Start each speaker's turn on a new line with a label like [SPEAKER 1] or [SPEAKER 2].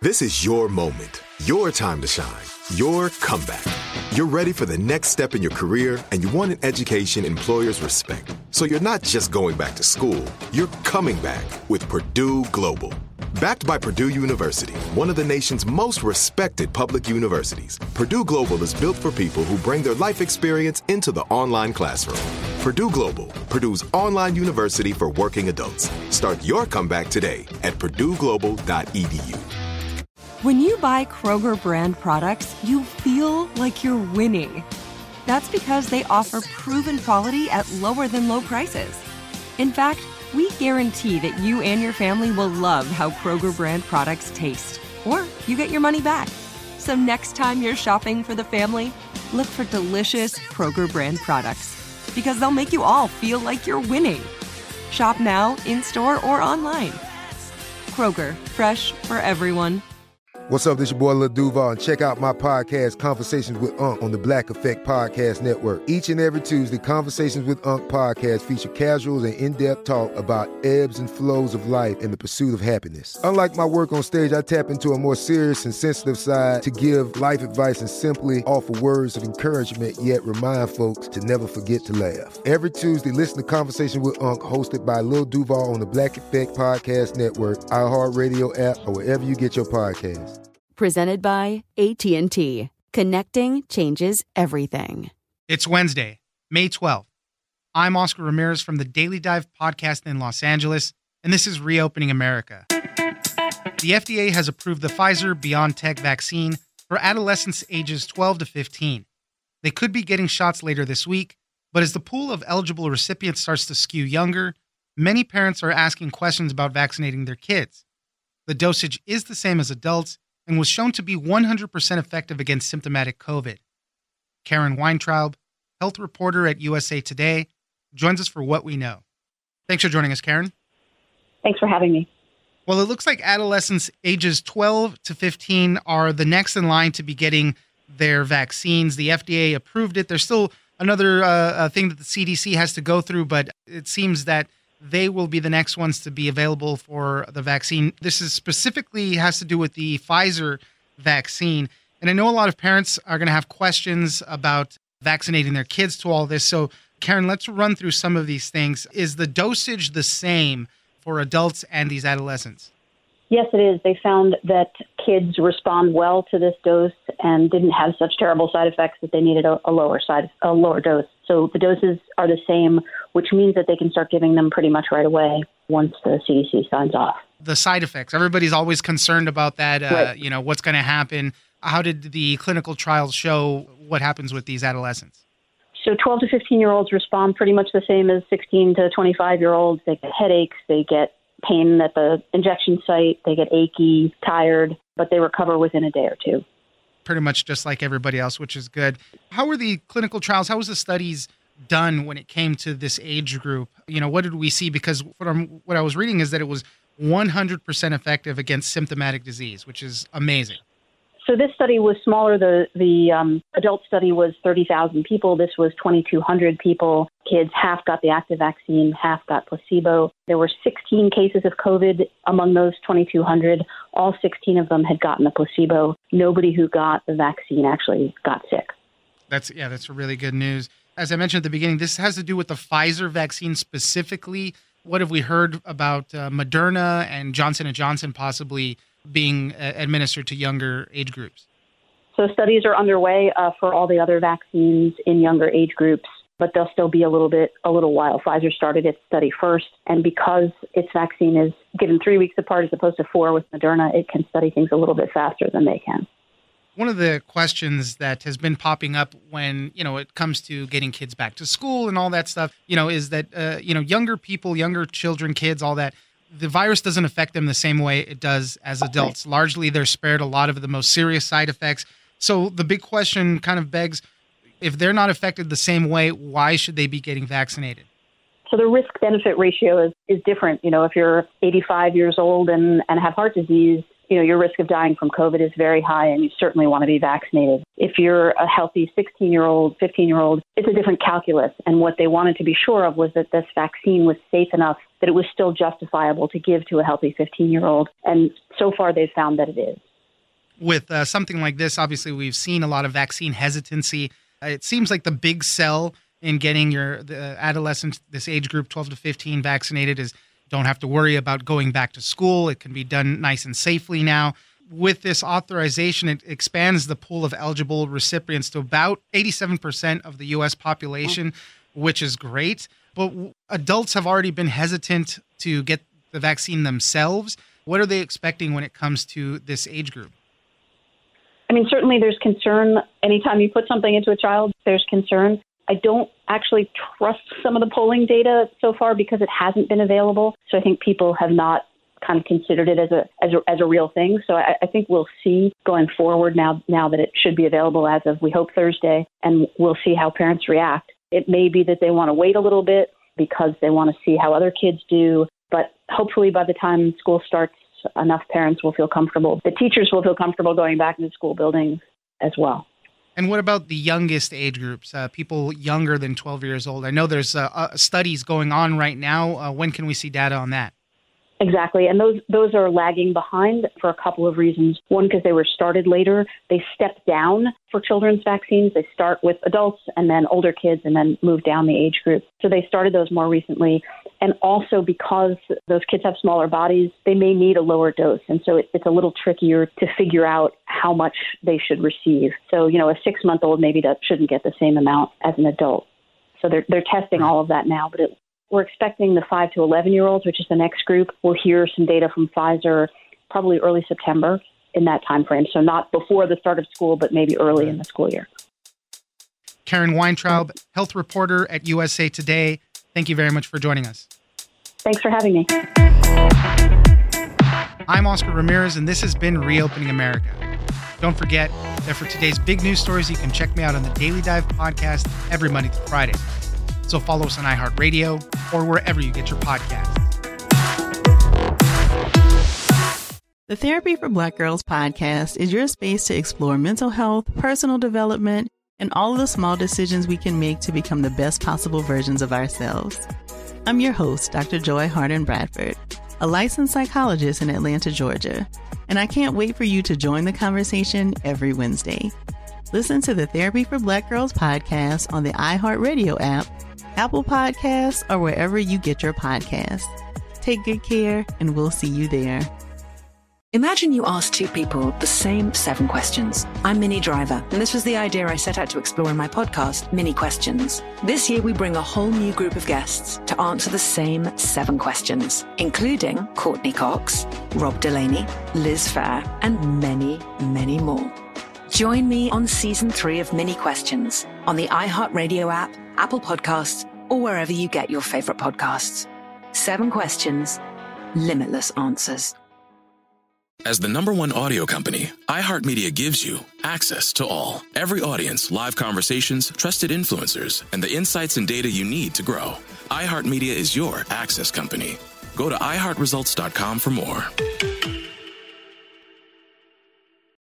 [SPEAKER 1] This is your moment, your time to shine, your comeback. You're ready for the next step in your career, and you want an education employers respect. So you're not just going back to school, you're coming back with Purdue Global. Backed by Purdue University, one of the nation's most respected public universities, Purdue Global is built for people who bring their life experience into the online classroom. Purdue Global, Purdue's online university for working adults. Start your comeback today at purdueglobal.edu.
[SPEAKER 2] When you buy Kroger brand products, you feel like you're winning. That's because they offer proven quality at lower than low prices. In fact, we guarantee that you and your family will love how Kroger brand products taste, or you get your money back. So next time you're shopping for the family, look for delicious Kroger brand products, because they'll make you all feel like you're winning. Shop now, in-store, or online. Kroger, fresh for everyone.
[SPEAKER 3] What's up, this your boy Lil Duval, and check out my podcast, Conversations with Unc, on the Black Effect Podcast Network. Each and every Tuesday, Conversations with Unc podcast feature casuals and in-depth talk about ebbs and flows of life and the pursuit of happiness. Unlike my work on stage, I tap into a more serious and sensitive side to give life advice and simply offer words of encouragement, yet remind folks to never forget to laugh. Every Tuesday, listen to Conversations with Unc, hosted by Lil Duval on the Black Effect Podcast Network, iHeartRadio app, or wherever you get your podcasts.
[SPEAKER 4] Presented by AT&T. Connecting changes everything.
[SPEAKER 5] It's Wednesday, May 12th. I'm Oscar Ramirez from the Daily Dive podcast in Los Angeles, and this is Reopening America. The FDA has approved the Pfizer-BioNTech vaccine for adolescents ages 12 to 15. They could be getting shots later this week, but as the pool of eligible recipients starts to skew younger, many parents are asking questions about vaccinating their kids. The dosage is the same as adults, and was shown to be 100% effective against symptomatic COVID. Karen Weintraub, health reporter at USA Today, joins us for What We Know. Thanks for joining us, Karen.
[SPEAKER 6] Thanks for having me.
[SPEAKER 5] Well, it looks like adolescents ages 12 to 15 are the next in line to be getting their vaccines. The FDA approved it. There's still another thing that the CDC has to go through, but it seems that they will be the next ones to be available for the vaccine. This is specifically has to do with the Pfizer vaccine. And I know a lot of parents are going to have questions about vaccinating their kids to all this. So, Karen, let's run through some of these things. Is the dosage the same for adults and these adolescents?
[SPEAKER 6] Yes, it is. They found that kids respond well to this dose and didn't have such terrible side effects that they needed a lower dose. So the doses are the same, which means that they can start giving them pretty much right away once the CDC signs off.
[SPEAKER 5] The side effects, everybody's always concerned about that, right. What's going to happen. How did the clinical trials show what happens with these adolescents?
[SPEAKER 6] So 12 to 15-year-olds respond pretty much the same as 16 to 25-year-olds. They get headaches, they get pain at the injection site, they get achy, tired, but they recover within a day or two.
[SPEAKER 5] Pretty much just like everybody else, which is good. How were the clinical trials? How was the studies done when it came to this age group? What did we see? Because what I was reading is that it was 100% effective against symptomatic disease, which is amazing.
[SPEAKER 6] So this study was smaller. The adult study was 30,000 people. This was 2,200 people. Kids, half got the active vaccine, half got placebo. There were 16 cases of COVID among those 2,200. All 16 of them had gotten the placebo. Nobody who got the vaccine actually got sick.
[SPEAKER 5] That's really good news. As I mentioned at the beginning, this has to do with the Pfizer vaccine specifically. What have we heard about Moderna and Johnson & Johnson possibly being administered to younger age groups?
[SPEAKER 6] So studies are underway for all the other vaccines in younger age groups, but they'll still be a little while. Pfizer started its study first, and because its vaccine is given 3 weeks apart as opposed to 4 with Moderna, it can study things a little bit faster than they can.
[SPEAKER 5] One of the questions that has been popping up when, it comes to getting kids back to school and all that stuff, is that, younger people, younger children, kids, all that, the virus doesn't affect them the same way it does as adults. Largely, they're spared a lot of the most serious side effects. So the big question kind of begs, if they're not affected the same way, why should they be getting vaccinated?
[SPEAKER 6] So the risk-benefit ratio is different. If you're 85 years old and have heart disease, your risk of dying from COVID is very high, and you certainly want to be vaccinated. If you're a healthy 16-year-old, 15-year-old, it's a different calculus. And what they wanted to be sure of was that this vaccine was safe enough that it was still justifiable to give to a healthy 15-year-old. And so far, they've found that it is.
[SPEAKER 5] with something like this, obviously we've seen a lot of vaccine hesitancy. It seems like the big sell in getting the adolescents, this age group 12 to 15 vaccinated is don't have to worry about going back to school. It can be done nice and safely now. With this authorization, it expands the pool of eligible recipients to about 87% of the U.S. population, which is great. But adults have already been hesitant to get the vaccine themselves. What are they expecting when it comes to this age group?
[SPEAKER 6] I mean, certainly there's concern. Anytime you put something into a child, there's concern. I don't actually trust some of the polling data so far because it hasn't been available. So I think people have not kind of considered it as a real thing. So I think we'll see going forward now that it should be available as of, we hope, Thursday, and we'll see how parents react. It may be that they want to wait a little bit because they want to see how other kids do. But hopefully by the time school starts, enough parents will feel comfortable. The teachers will feel comfortable going back into school buildings as well.
[SPEAKER 5] And what about the youngest age groups, people younger than 12 years old? I know there's studies going on right now. When can we see data on that?
[SPEAKER 6] Exactly. And those are lagging behind for a couple of reasons. One, because they were started later. They stepped down for children's vaccines. They start with adults and then older kids and then move down the age group. So they started those more recently. And also because those kids have smaller bodies, they may need a lower dose. And so it's a little trickier to figure out how much they should receive. So, a 6-month-old maybe shouldn't get the same amount as an adult. So they're testing all of that now. But we're expecting the 5 to 11-year-olds, which is the next group. We'll hear some data from Pfizer probably early September in that time frame. So not before the start of school, but maybe early in the school year.
[SPEAKER 5] Karen Weintraub, health reporter at USA Today. Thank you very much for joining us.
[SPEAKER 6] Thanks for having me.
[SPEAKER 5] I'm Oscar Ramirez, and this has been Reopening America. Don't forget that for today's big news stories, you can check me out on the Daily Dive podcast every Monday through Friday. So follow us on iHeartRadio or wherever you get your podcasts.
[SPEAKER 7] The Therapy for Black Girls podcast is your space to explore mental health, personal development, and all of the small decisions we can make to become the best possible versions of ourselves. I'm your host, Dr. Joy Harden Bradford, a licensed psychologist in Atlanta, Georgia, and I can't wait for you to join the conversation every Wednesday. Listen to the Therapy for Black Girls podcast on the iHeartRadio app, Apple Podcasts, or wherever you get your podcasts. Take good care, and we'll see you there.
[SPEAKER 8] Imagine you ask two people the same 7 questions. I'm Minnie Driver, and this was the idea I set out to explore in my podcast, Minnie Questions. This year, we bring a whole new group of guests to answer the same 7 questions, including Courtney Cox, Rob Delaney, Liz Phair, and many, many more. Join me on Season 3 of Minnie Questions on the iHeartRadio app, Apple Podcasts, or wherever you get your favorite podcasts. 7 questions, limitless answers.
[SPEAKER 9] As the #1 audio company, iHeartMedia gives you access to all. Every audience, live conversations, trusted influencers, and the insights and data you need to grow. iHeartMedia is your access company. Go to iHeartResults.com for more.